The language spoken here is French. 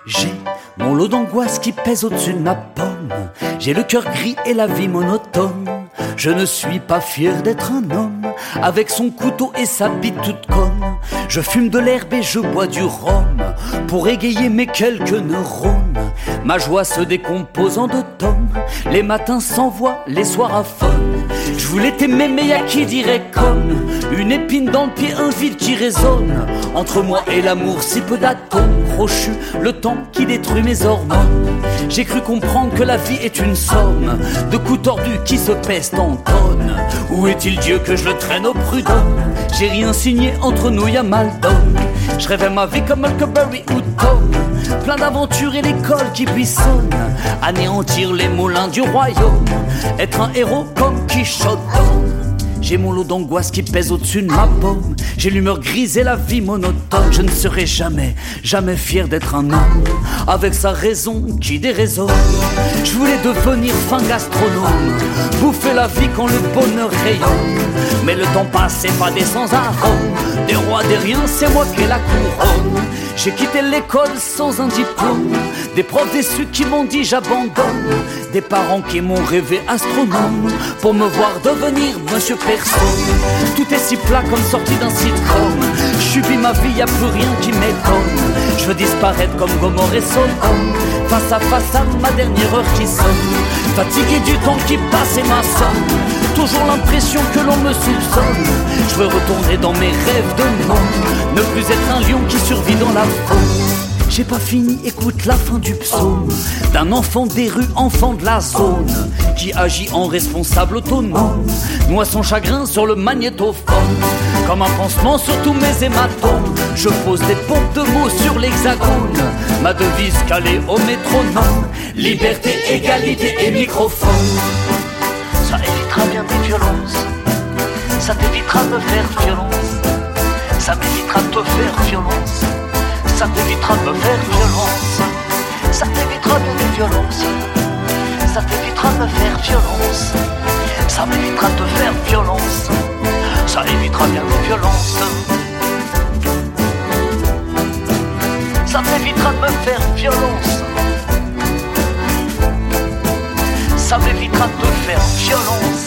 J'ai mon lot d'angoisse qui pèse au-dessus de ma pomme. J'ai le cœur gris et la vie monotone. Je ne suis pas fier d'être un homme, avec son couteau et sa bite toute conne. Je fume de l'herbe et je bois du rhum, pour égayer mes quelques neurones. Ma joie se décompose en 2 tomes, les matins sans voix, les soirs affolent. Je voulais t'aimer mais y'a qui dirait comme une épine dans le pied, un vide qui résonne. Entre moi et l'amour, si peu d'atomes crochus, le temps qui détruit mes hormones. J'ai cru comprendre que la vie est une somme de coups tordus qui se pèsent en tonnes. Où est-il Dieu que je le traîne au prud'homme? J'ai rien signé, entre nous y'a mal d'homme. Je rêvais ma vie comme Huckleberry ou Tom, plein d'aventures et l'école qui buissonne. Anéantir les moulins du royaume, être un héros comme Quichotte. J'ai mon lot d'angoisse qui pèse au-dessus de ma paume. J'ai l'humeur grise et la vie monotone. Je ne serai jamais, jamais fier d'être un homme, avec sa raison qui déraisonne. Je voulais devenir fin gastronome, bouffer la vie quand le bonheur rayonne. Mais le temps passe et pas des sans arômes, des rois, des riens, c'est moi qui ai la couronne. J'ai quitté l'école sans un diplôme, des profs déçus qui m'ont dit j'abandonne, des parents qui m'ont rêvé astronome, pour me voir devenir monsieur personne. Tout est si plat comme sorti d'un sitcom. Je subis ma vie, y'a plus rien qui m'étonne. Je veux disparaître comme Gomorrhe et Sodome, face à ma dernière heure qui sonne. Fatigué du temps qui passe et m'assomme, toujours l'impression que l'on me soupçonne. Je veux retourner dans mes rêves de monde, ne plus être un lion qui survit dans la faune. J'ai pas fini, écoute la fin du psaume d'un enfant des rues, enfant de la zone, qui agit en responsable autonome, noie son chagrin sur le magnétophone. Comme un pansement sur tous mes hématomes, je pose des pompes de mots sur l'hexagone. Ma devise calée au métronome, liberté, égalité et microphone. Ça évitera bien des violences, ça t'évitera de me faire violence, ça m'évitera de te faire violence, ça t'évitera de me faire violence, ça t'évitera bien des violences, ça t'évitera de me faire violence, ça m'évitera de te faire violence, ça évitera bien des violences, ça t'évitera de me faire violence, ça m'évitera de te faire violence.